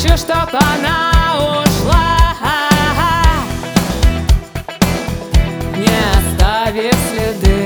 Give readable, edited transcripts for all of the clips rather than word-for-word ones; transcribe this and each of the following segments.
хочу, чтоб она ушла, не оставив следы.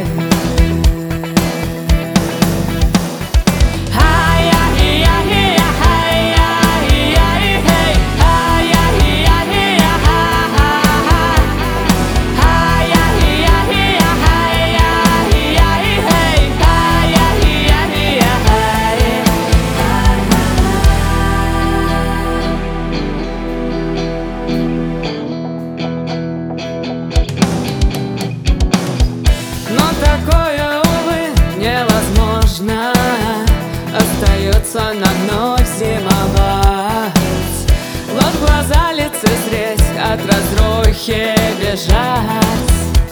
Такое, увы, невозможно. Остается нам вновь зимовать, вот глаза, лицезреть, от разрухи бежать.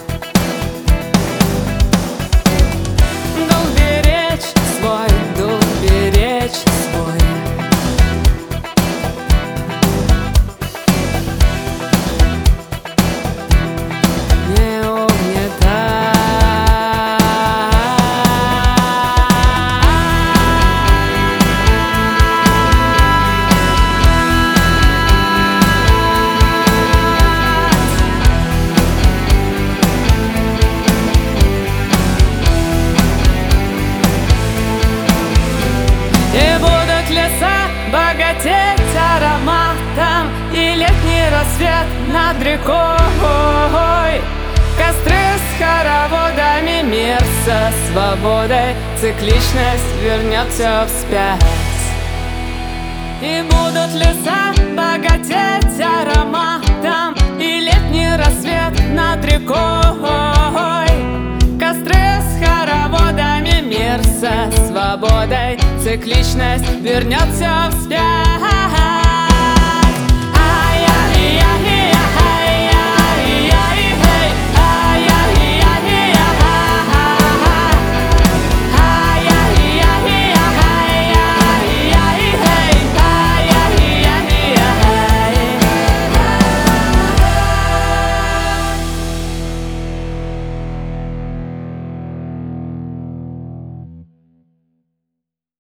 Долг беречь свой, долг беречь свой. Не угнетай. И будут леса богатеть ароматом, и летний рассвет над рекой. Костры с хороводами, мир со свободой, цикличность вернется вспять. И будут леса богатеть ароматом, и летний рассвет над рекой. Костры с хороводами, мир со свободой, цикличность вернется вспять.